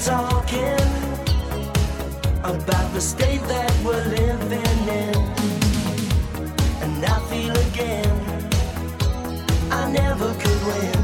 talking about the state that we're living in, and I feel again I never could win.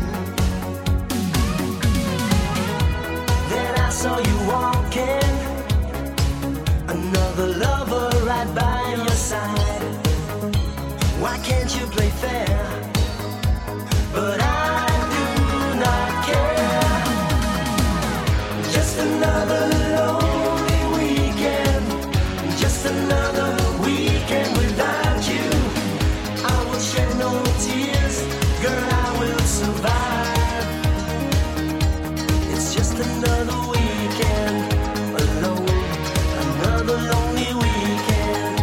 Then I saw you walking, another lover right by your side. Why can't you play fair? But I do not care. Just another lonely weekend, just another weekend without you. I will shed no tears, girl, I will survive. It's just another weekend alone, another lonely weekend.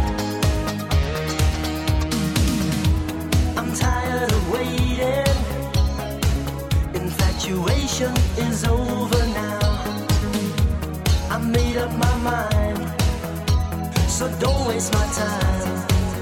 I'm tired of waiting, infatuation is over now. I made up my mind, so don't waste my time.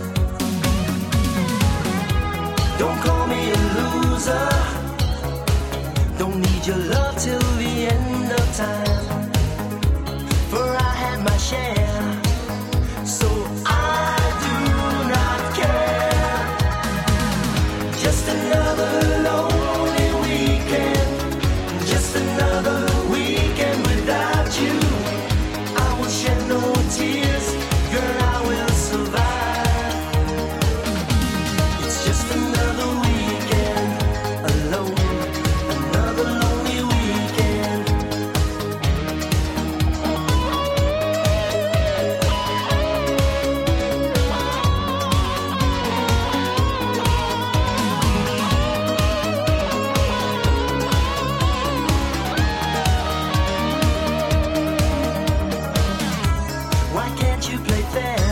Don't call me a loser, don't need your love till the end of time. For I had my share, so I do not care. Just another lonely weekend, just another weekend without you. I will shed no tears, girl, I will survive. It's just another weekend alone, another lonely weekend. Why can't you play fair?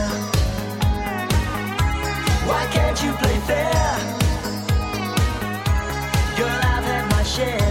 Why can't you play fair? Girl, I've had my share.